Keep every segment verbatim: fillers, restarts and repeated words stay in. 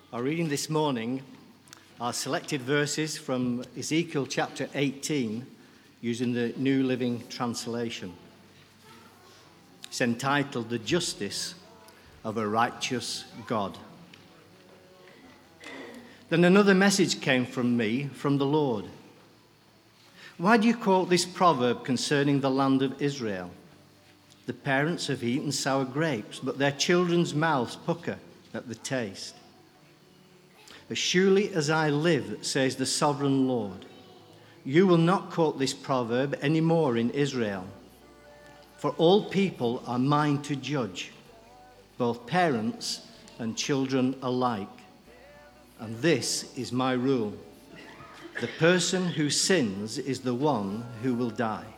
Our reading this morning are selected verses from Ezekiel chapter eighteen, using the New Living Translation. It's entitled, "The Justice of a Righteous God." Then another message came from me, from the Lord. "Why do you quote this proverb concerning the land of Israel? The parents have eaten sour grapes, but their children's mouths pucker at the taste. As surely as I live, says the sovereign Lord, you will not quote this proverb any more in Israel. For all people are mine to judge, both parents and children alike. And this is my rule. The person who sins is the one who will die.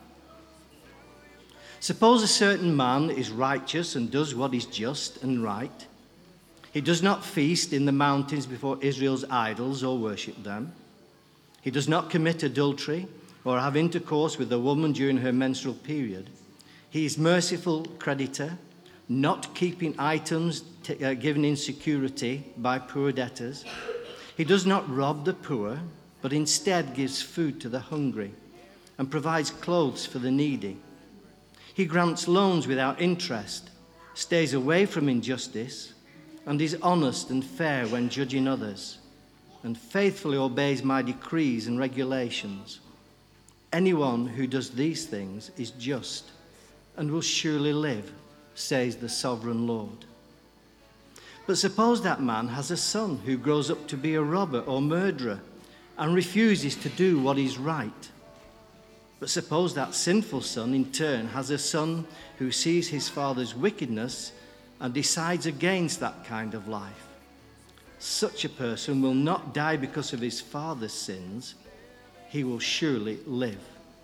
Suppose a certain man is righteous and does what is just and right. He does not feast in the mountains before Israel's idols or worship them. He does not commit adultery or have intercourse with a woman during her menstrual period. He is merciful creditor, not keeping items t- uh, given in security by poor debtors. He does not rob the poor, but instead gives food to the hungry and provides clothes for the needy. He grants loans without interest, stays away from injustice, and is honest and fair when judging others, and faithfully obeys my decrees and regulations. Anyone who does these things is just and will surely live, says the sovereign Lord. But suppose that man has a son who grows up to be a robber or murderer and refuses to do what is right. But suppose that sinful son in turn has a son who sees his father's wickedness and decides against that kind of life. Such a person will not die because of his father's sins. He will surely live.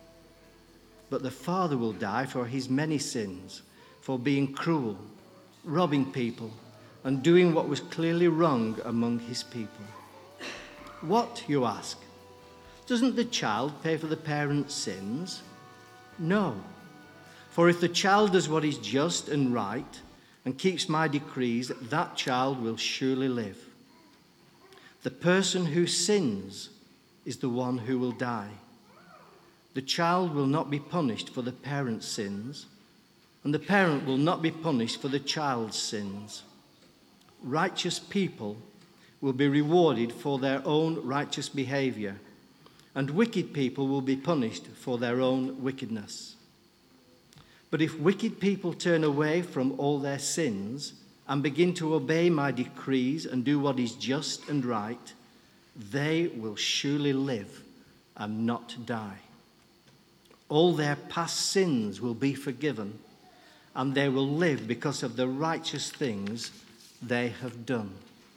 But the father will die for his many sins, for being cruel, robbing people, and doing what was clearly wrong among his people. What, you ask? Doesn't the child pay for the parent's sins? No. For if the child does what is just and right and keeps my decrees, that child will surely live. The person who sins is the one who will die. The child will not be punished for the parent's sins, and the parent will not be punished for the child's sins. Righteous people will be rewarded for their own righteous behavior, and wicked people will be punished for their own wickedness. But if wicked people turn away from all their sins and begin to obey my decrees and do what is just and right, they will surely live and not die. All their past sins will be forgiven, and they will live because of the righteous things they have done.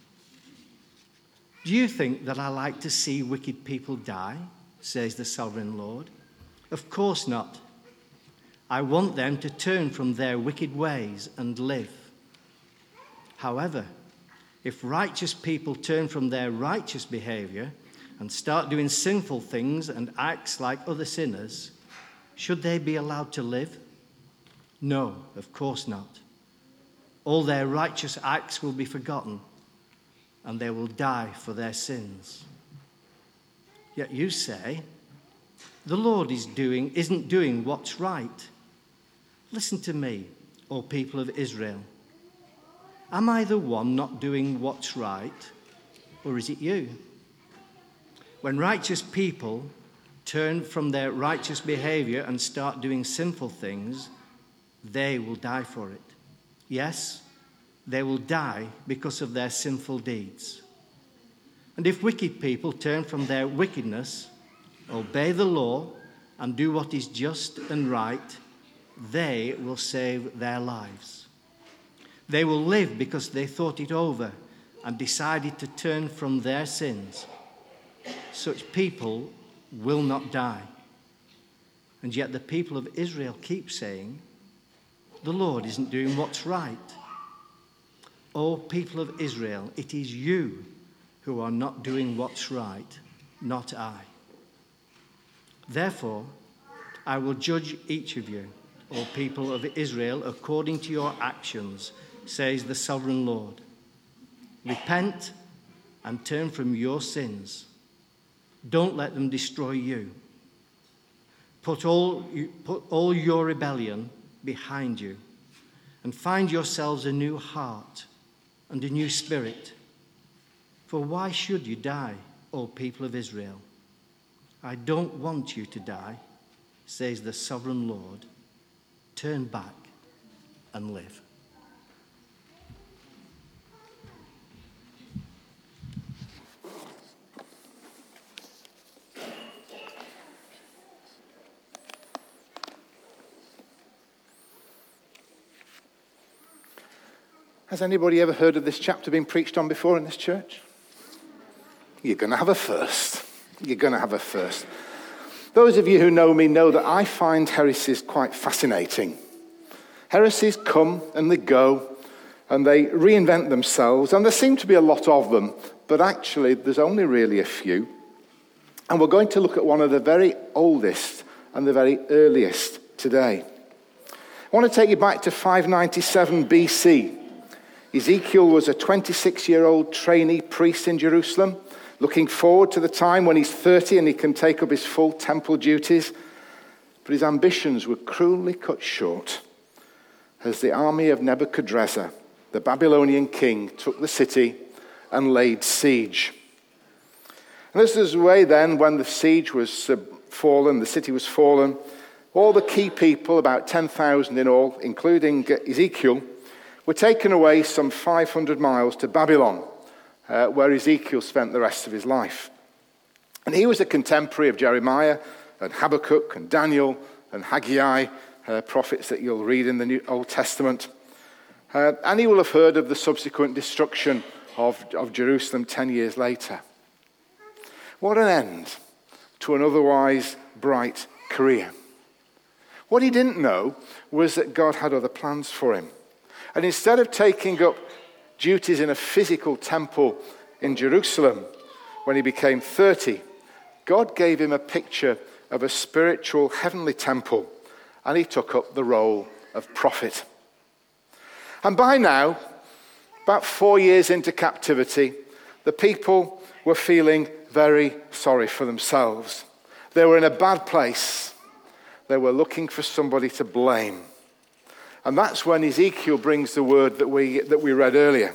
Do you think that I like to see wicked people die, says the sovereign Lord? Of course not. I want them to turn from their wicked ways and live. However, if righteous people turn from their righteous behavior and start doing sinful things and acts like other sinners, should they be allowed to live? No, of course not. All their righteous acts will be forgotten, and they will die for their sins. Yet you say, the Lord is doing, isn't doing what's right. Listen to me, O people of Israel. Am I the one not doing what's right, or is it you? When righteous people turn from their righteous behavior and start doing sinful things, they will die for it. Yes, they will die because of their sinful deeds. And if wicked people turn from their wickedness, obey the law, and do what is just and right, they will save their lives. They will live because they thought it over and decided to turn from their sins. Such people will not die. And yet the people of Israel keep saying, the Lord isn't doing what's right. O people of Israel, it is you who are not doing what's right, not I. Therefore, I will judge each of you, O people of Israel, according to your actions, says the sovereign Lord. Repent and turn from your sins. Don't let them destroy you. Put all, put all your rebellion behind you and find yourselves a new heart and a new spirit. For why should you die, O people of Israel? I don't want you to die, says the sovereign Lord. Turn back and live. Has anybody ever heard of this chapter being preached on before in this church? You're going to have a first. You're going to have a first. Those of you who know me know that I find heresies quite fascinating. Heresies come and they go, and they reinvent themselves, and there seem to be a lot of them, but actually there's only really a few. And we're going to look at one of the very oldest and the very earliest today. I want to take you back to five ninety-seven B C. Ezekiel was a twenty-six-year-old trainee priest in Jerusalem, looking forward to the time when he's thirty and he can take up his full temple duties. But his ambitions were cruelly cut short as the army of Nebuchadnezzar, the Babylonian king, took the city and laid siege. And this is the way then, when the siege was uh, fallen, the city was fallen, all the key people, about ten thousand in all, including Ezekiel, were taken away some five hundred miles to Babylon, uh, where Ezekiel spent the rest of his life. And he was a contemporary of Jeremiah and Habakkuk and Daniel and Haggai, uh, prophets that you'll read in the New Old Testament. Uh, and he will have heard of the subsequent destruction of, of Jerusalem ten years later. What an end to an otherwise bright career. What he didn't know was that God had other plans for him. And instead of taking up duties in a physical temple in Jerusalem when he became thirty, God gave him a picture of a spiritual heavenly temple, and he took up the role of prophet. And by now, about four years into captivity, the people were feeling very sorry for themselves. They were in a bad place. They were looking for somebody to blame. And that's when Ezekiel brings the word that we that we read earlier.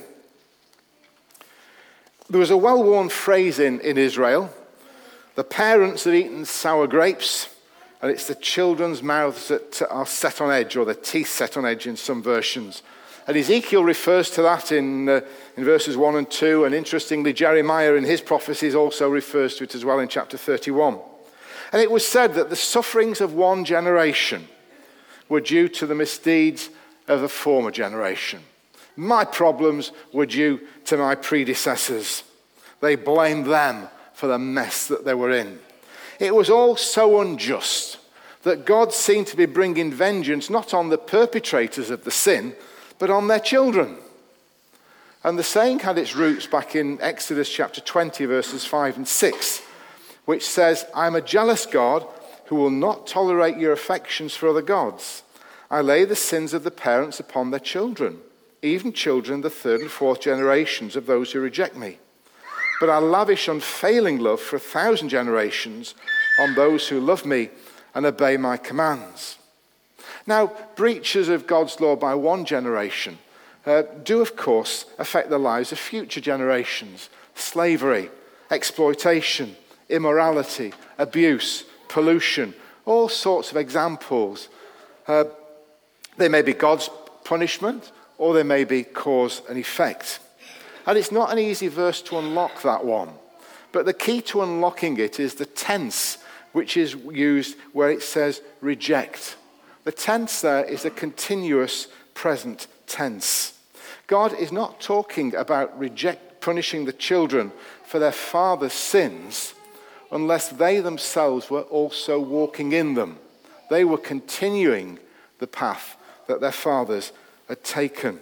There was a well-worn phrase in, in Israel: the parents have eaten sour grapes, and it's the children's mouths that are set on edge, or the teeth set on edge in some versions. And Ezekiel refers to that in, uh, in verses one and two, and interestingly, Jeremiah in his prophecies also refers to it as well in chapter thirty-one. And it was said that the sufferings of one generation were due to the misdeeds of a former generation. My problems were due to my predecessors. They blamed them for the mess that they were in. It was all so unjust that God seemed to be bringing vengeance not on the perpetrators of the sin, but on their children. And the saying had its roots back in Exodus chapter twenty, verses five and six, which says, I am a jealous God who will not tolerate your affections for other gods. I lay the sins of the parents upon their children, even children the third and fourth generations of those who reject me. But I lavish unfailing love for a thousand generations on those who love me and obey my commands. Now, breaches of God's law by one generation uh, do, of course, affect the lives of future generations. Slavery, exploitation, immorality, abuse, pollution, all sorts of examples. Uh, they may be God's punishment, or they may be cause and effect. And it's not an easy verse to unlock, that one. But the key to unlocking it is the tense, which is used where it says reject. The tense there is a continuous present tense. God is not talking about reject, punishing the children for their father's sins unless they themselves were also walking in them. They were continuing the path that their fathers had taken.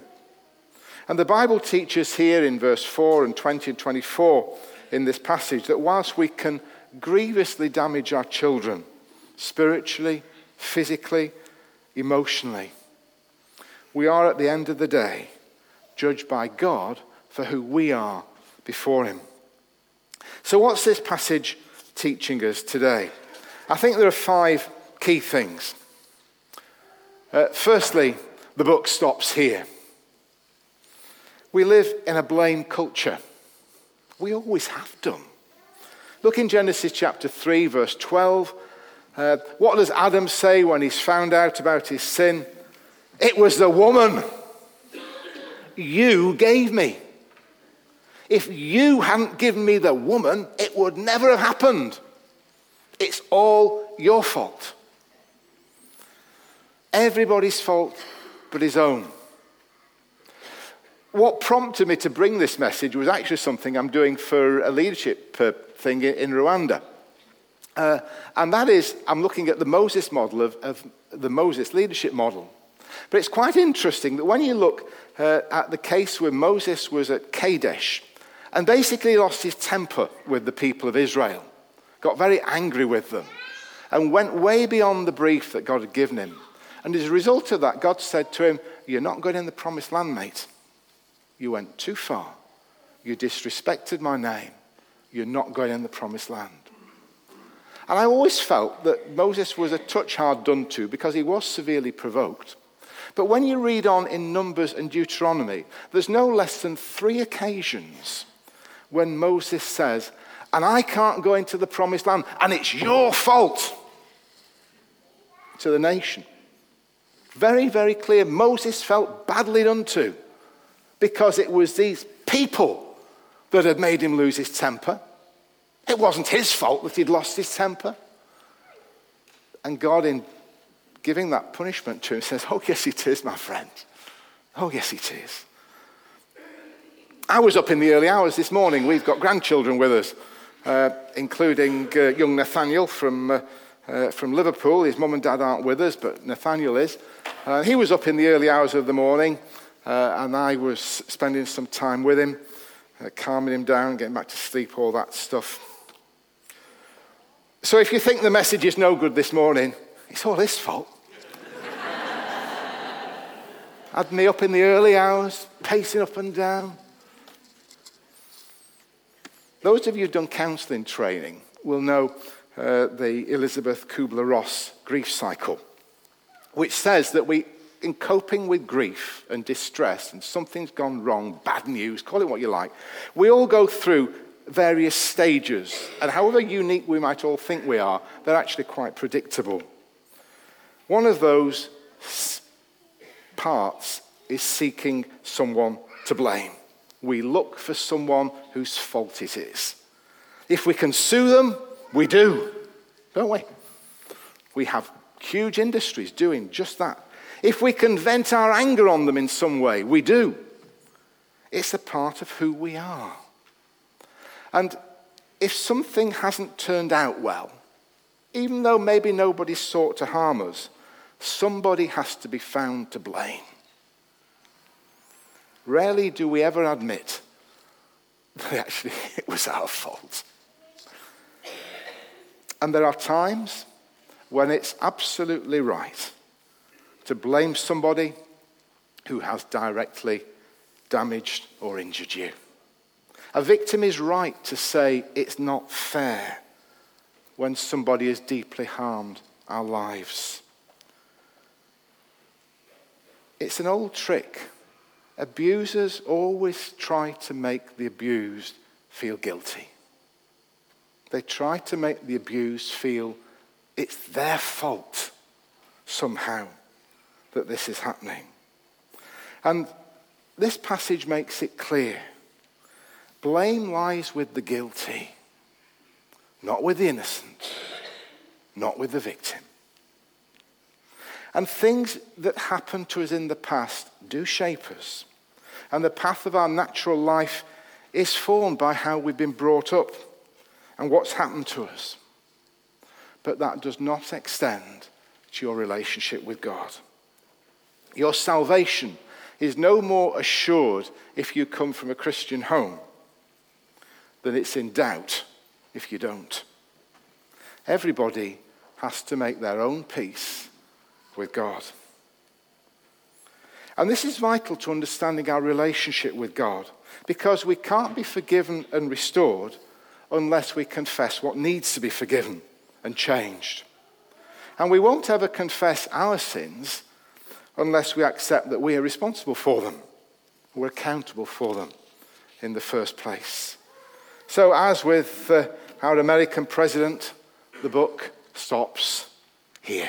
And the Bible teaches here in verse four and twenty and twenty-four in this passage that whilst we can grievously damage our children, spiritually, physically, emotionally, we are at the end of the day judged by God for who we are before him. So what's this passage teaching us today? I think there are five key things. Uh, firstly, the book stops here. We live in a blame culture. We always have done. Look in Genesis chapter three, verse twelve. Uh, what does Adam say when he's found out about his sin? It was the woman you gave me. If you hadn't given me the woman, it would never have happened. It's all your fault. Everybody's fault but his own. What prompted me to bring this message was actually something I'm doing for a leadership uh, thing in, in Rwanda. Uh, and that is, I'm looking at the Moses model of, of the Moses leadership model. But it's quite interesting that when you look uh, at the case where Moses was at Kadesh and basically lost his temper with the people of Israel, got very angry with them, and went way beyond the brief that God had given him. And as a result of that, God said to him, "You're not going in the promised land, mate. You went too far. You disrespected my name. You're not going in the promised land." And I always felt that Moses was a touch hard done to because he was severely provoked. But when you read on in Numbers and Deuteronomy, there's no less than three occasions when Moses says, "And I can't go into the promised land, and it's your fault," to the nation. Very, very clear. Moses felt badly done to because it was these people that had made him lose his temper. It wasn't his fault that he'd lost his temper. And God, in giving that punishment to him, says, "Oh, yes, it is, my friend. Oh, yes, it is." I was up in the early hours this morning. We've got grandchildren with us, uh, including uh, young Nathaniel from, uh, uh, from Liverpool. His mum and dad aren't with us, but Nathaniel is. Uh, he was up in the early hours of the morning, uh, and I was spending some time with him, uh, calming him down, getting back to sleep, all that stuff. So if you think the message is no good this morning, it's all his fault. Had me up in the early hours, pacing up and down. Those of you who've done counselling training will know uh, the Elizabeth Kubler-Ross grief cycle, which says that we, in coping with grief and distress, and something's gone wrong, bad news, call it what you like, we all go through various stages, and however unique we might all think we are, they're actually quite predictable. One of those parts is seeking someone to blame. We look for someone whose fault it is. If we can sue them, we do, don't we? We have huge industries doing just that. If we can vent our anger on them in some way, we do. It's a part of who we are. And if something hasn't turned out well, even though maybe nobody sought to harm us, somebody has to be found to blame. Rarely do we ever admit that actually it was our fault. And there are times when it's absolutely right to blame somebody who has directly damaged or injured you. A victim is right to say it's not fair when somebody has deeply harmed our lives. It's an old trick. Abusers always try to make the abused feel guilty. They try to make the abused feel it's their fault somehow that this is happening. And this passage makes it clear. Blame lies with the guilty, not with the innocent, not with the victim. And things that happened to us in the past do shape us. And the path of our natural life is formed by how we've been brought up and what's happened to us. But that does not extend to your relationship with God. Your salvation is no more assured if you come from a Christian home than it's in doubt if you don't. Everybody has to make their own peace with God. And this is vital to understanding our relationship with God, because we can't be forgiven and restored unless we confess what needs to be forgiven and changed. And we won't ever confess our sins unless we accept that we are responsible for them. We're accountable for them in the first place. So as with uh, our American president, the book stops here.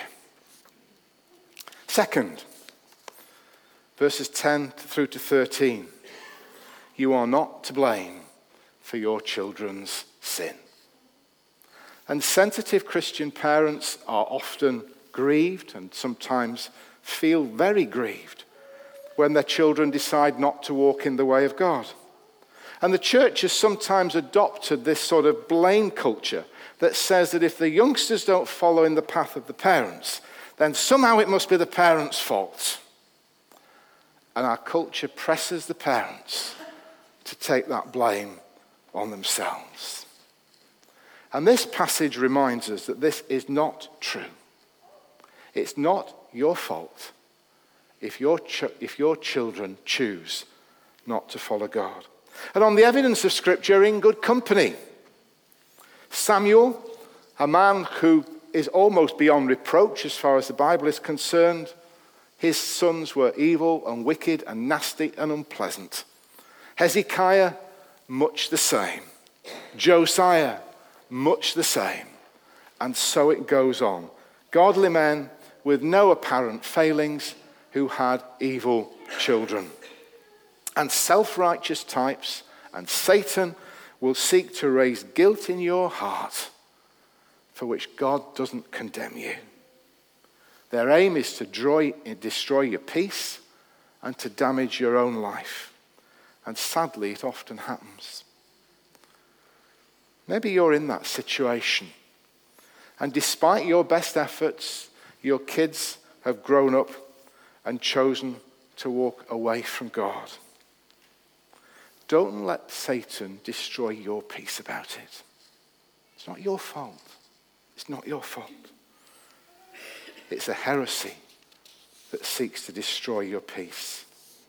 Second, verses ten through to thirteen. You are not to blame for your children's sin. And sensitive Christian parents are often grieved and sometimes feel very grieved when their children decide not to walk in the way of God. And the church has sometimes adopted this sort of blame culture that says that if the youngsters don't follow in the path of the parents, then somehow it must be the parents' fault. And our culture presses the parents to take that blame on themselves. And this passage reminds us that this is not true. It's not your fault if your, ch- if your children choose not to follow God. And on the evidence of Scripture, you're in good company. Samuel, a man who is almost beyond reproach as far as the Bible is concerned, his sons were evil and wicked and nasty and unpleasant. Hezekiah, much the same. Josiah, much the same. And so it goes on. Godly men with no apparent failings who had evil children. And self-righteous types and Satan will seek to raise guilt in your heart for which God doesn't condemn you. Their aim is to destroy your peace and to damage your own life. And sadly, it often happens. Maybe you're in that situation. And despite your best efforts, your kids have grown up and chosen to walk away from God. Don't let Satan destroy your peace about it. It's not your fault. It's not your fault. It's a heresy that seeks to destroy your peace.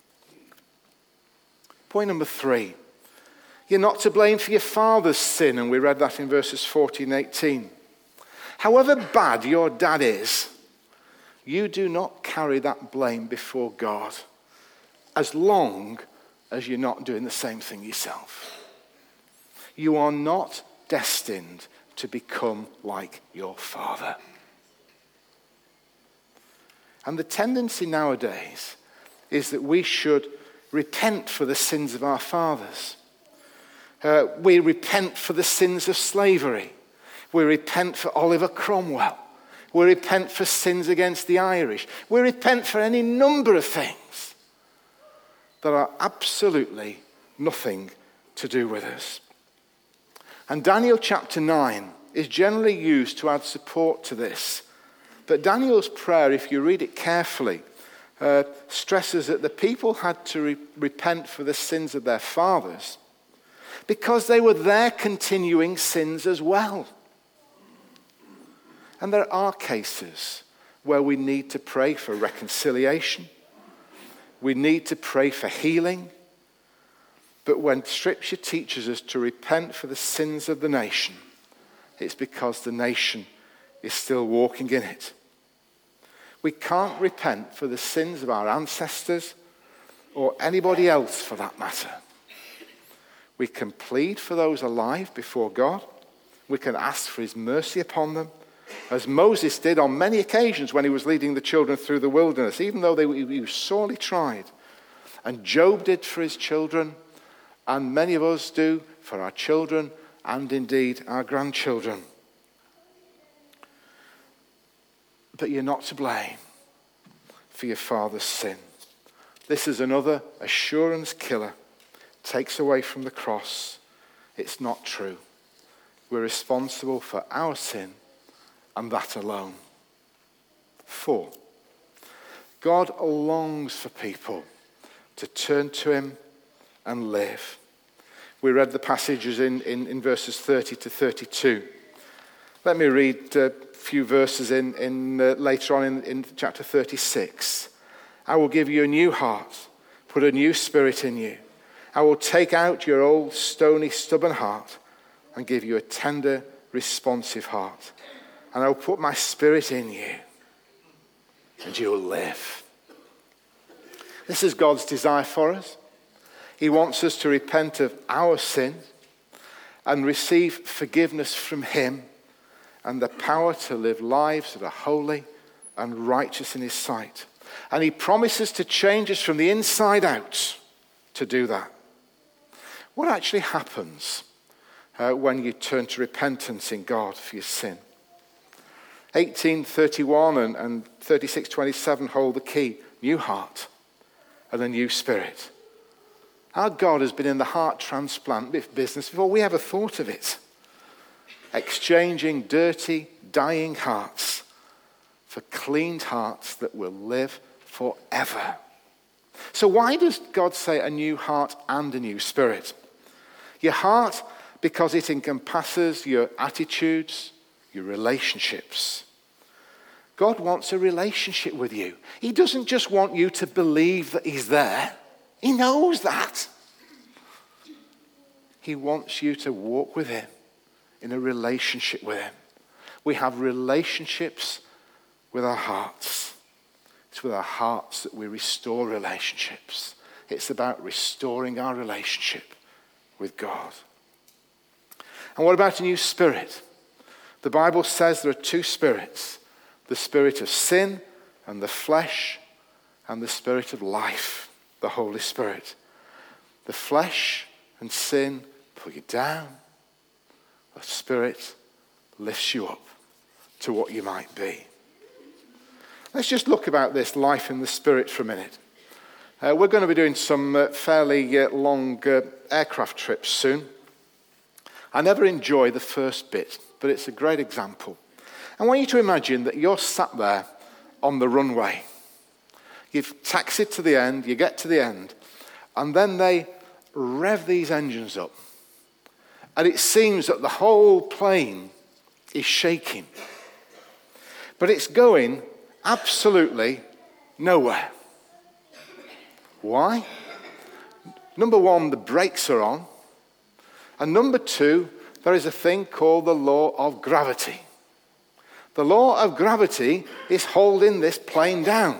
Point number three. You're not to blame for your father's sin, and we read that in verses fourteen and eighteen. However bad your dad is, you do not carry that blame before God as long as you're not doing the same thing yourself. You are not destined to become like your father. And the tendency nowadays is that we should repent for the sins of our fathers. Uh, we repent for the sins of slavery. We repent for Oliver Cromwell. We repent for sins against the Irish. We repent for any number of things that are absolutely nothing to do with us. And Daniel chapter nine is generally used to add support to this. But Daniel's prayer, if you read it carefully, uh, stresses that the people had to re- repent for the sins of their fathers because they were their continuing sins as well. And there are cases where we need to pray for reconciliation. We need to pray for healing. But when Scripture teaches us to repent for the sins of the nation, it's because the nation is still walking in it. We can't repent for the sins of our ancestors or anybody else for that matter. We can plead for those alive before God. We can ask for his mercy upon them, as Moses did on many occasions when he was leading the children through the wilderness, even though they, he was sorely tried. And Job did for his children, and many of us do for our children and indeed our grandchildren. But you're not to blame for your father's sin. This is another assurance killer. Takes away from the cross. It's not true. We're responsible for our sin and that alone. Four, God longs for people to turn to him and live. We read the passages in, in, in verses thirty to thirty-two. Let me read a few verses in, in uh, later on in, in chapter thirty-six. I will give you a new heart, put a new spirit in you. I will take out your old stony, stubborn heart and give you a tender, responsive heart. And I will put my Spirit in you, and you will live. This is God's desire for us. He wants us to repent of our sin and receive forgiveness from him and the power to live lives that are holy and righteous in his sight. And he promises to change us from the inside out to do that. What actually happens uh, when you turn to repentance in God for your sin? eighteen thirty-one and, and thirty-six twenty-seven hold the key. New heart and a new spirit. Our God has been in the heart transplant business before we ever thought of it. Exchanging dirty, dying hearts for cleaned hearts that will live forever. So why does God say a new heart and a new spirit? Your heart, because it encompasses your attitudes, your relationships. God wants a relationship with you. He doesn't just want you to believe that he's there. He knows that. He wants you to walk with him in a relationship with him. We have relationships with our hearts. It's with our hearts that we restore relationships. It's about restoring our relationship with God. And what about a new spirit? The Bible says there are two spirits. The spirit of sin and the flesh, and the spirit of life, the Holy Spirit. The flesh and sin pull you down. The Spirit lifts you up to what you might be. Let's just look about this life in the Spirit for a minute. Uh, we're going to be doing some uh, fairly uh, long uh, aircraft trips soon. I never enjoy the first bit, but it's a great example. I want you to imagine that you're sat there on the runway. You've taxied to the end, you get to the end, and then they rev these engines up. And it seems that the whole plane is shaking. But it's going absolutely nowhere. Why? Number one, the brakes are on. And number two, there is a thing called the law of gravity. The law of gravity is holding this plane down.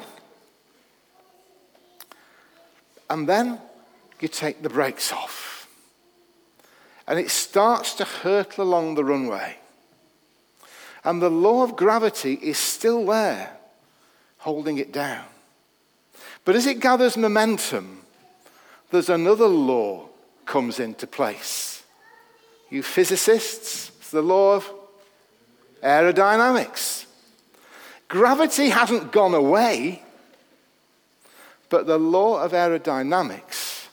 And then you take the brakes off. And it starts to hurtle along the runway. And the law of gravity is still there, holding it down. But as it gathers momentum, there's another law comes into place. You physicists, it's the law of aerodynamics. Gravity hasn't gone away, but the law of aerodynamics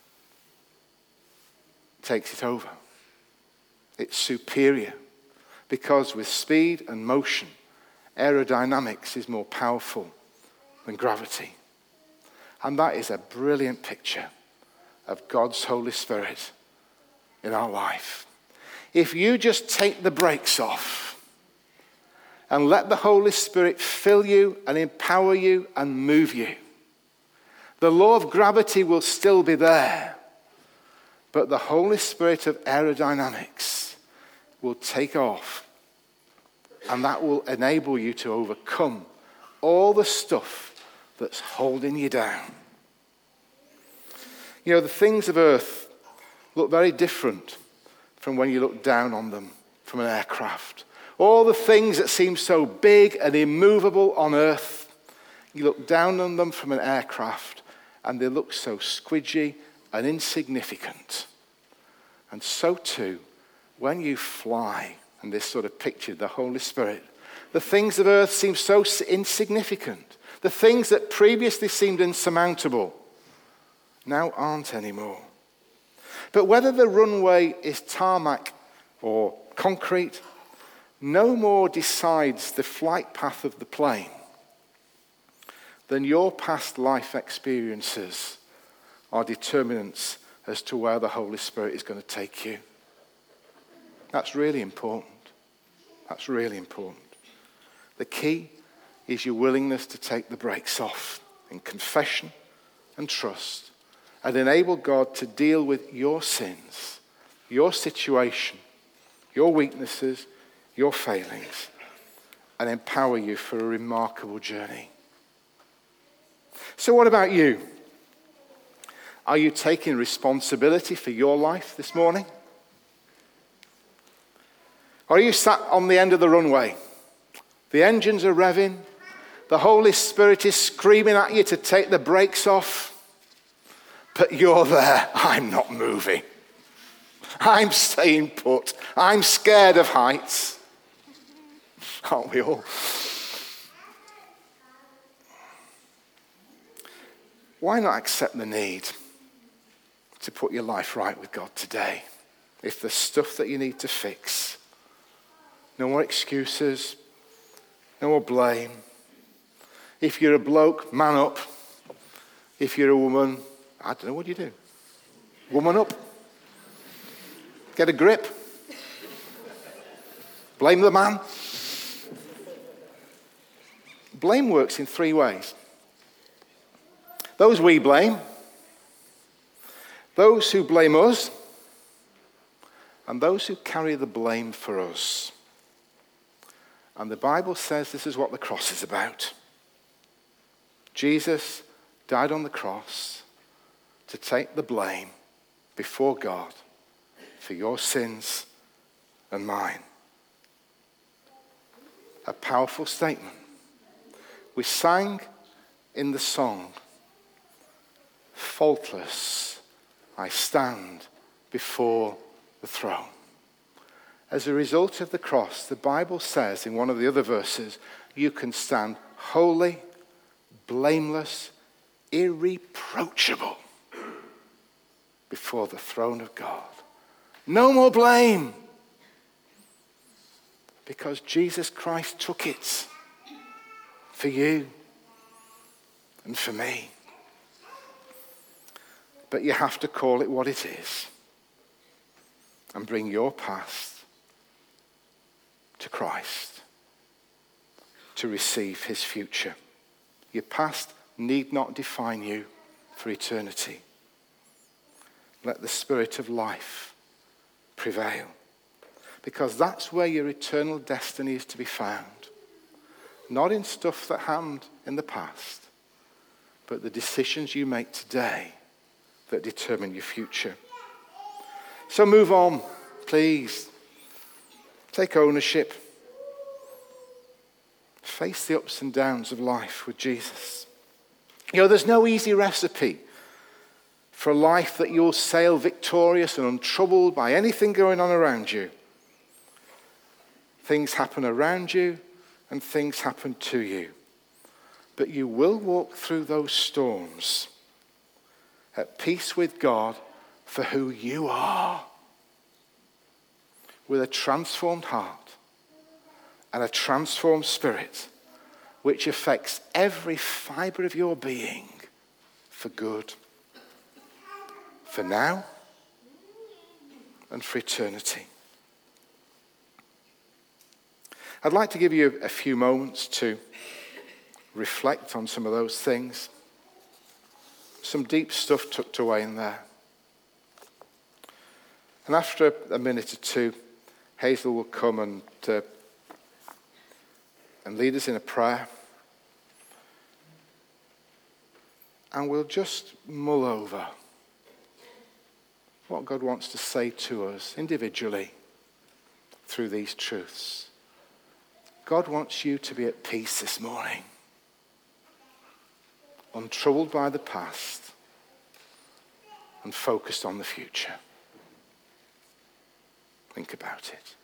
takes it over. It's superior because with speed and motion, aerodynamics is more powerful than gravity. And that is a brilliant picture of God's Holy Spirit in our life. If you just take the brakes off and let the Holy Spirit fill you and empower you and move you, the law of gravity will still be there, but the Holy Spirit of aerodynamics will take off, and that will enable you to overcome all the stuff that's holding you down. You know, the things of earth look very different from when you look down on them from an aircraft. All the things that seem so big and immovable on earth, you look down on them from an aircraft and they look so squidgy and insignificant. And so too, when you fly, and this sort of picture, the Holy Spirit, the things of earth seem so insignificant. The things that previously seemed insurmountable now aren't anymore. But whether the runway is tarmac or concrete, no more decides the flight path of the plane than your past life experiences are determinants as to where the Holy Spirit is going to take you. That's really important. That's really important. The key is your willingness to take the brakes off in confession and trust and enable God to deal with your sins, your situation, your weaknesses, your failings, and empower you for a remarkable journey. So what about you? Are you taking responsibility for your life this morning? Or are you sat on the end of the runway? The engines are revving. The Holy Spirit is screaming at you to take the brakes off. But you're there. I'm not moving. I'm staying put. I'm scared of heights. Aren't we all? Why not accept the need to put your life right with God today? If there's stuff that you need to fix, no more excuses, no more blame. If you're a bloke, man up. If you're a woman, I don't know, what do you do? Woman up. Get a grip. Blame the man. Blame works in three ways. Those we blame, those who blame us, and those who carry the blame for us. And the Bible says this is what the cross is about. Jesus died on the cross to take the blame before God for your sins and mine. A powerful statement. We sang in the song, faultless, I stand before the throne. As a result of the cross, the Bible says in one of the other verses, you can stand holy, blameless, irreproachable before the throne of God. No more blame, because Jesus Christ took it for you and for me. But you have to call it what it is and bring your past to Christ to receive his future. Your past need not define you for eternity. Let the Spirit of life prevail, because that's where your eternal destiny is to be found. Not in stuff that happened in the past, but the decisions you make today that determine your future. So move on, please. Take ownership. Face the ups and downs of life with Jesus. You know, there's no easy recipe for a life that you'll sail victorious and untroubled by anything going on around you. Things happen around you and things happen to you. But you will walk through those storms at peace with God for who you are, with a transformed heart and a transformed spirit, which affects every fiber of your being for good, for now and for eternity. I'd like to give you a few moments to reflect on some of those things. Some deep stuff tucked away in there. And after a minute or two, Hazel will come and uh, and lead us in a prayer. And we'll just mull over what God wants to say to us individually through these truths. God wants you to be at peace this morning, untroubled by the past and focused on the future. Think about it.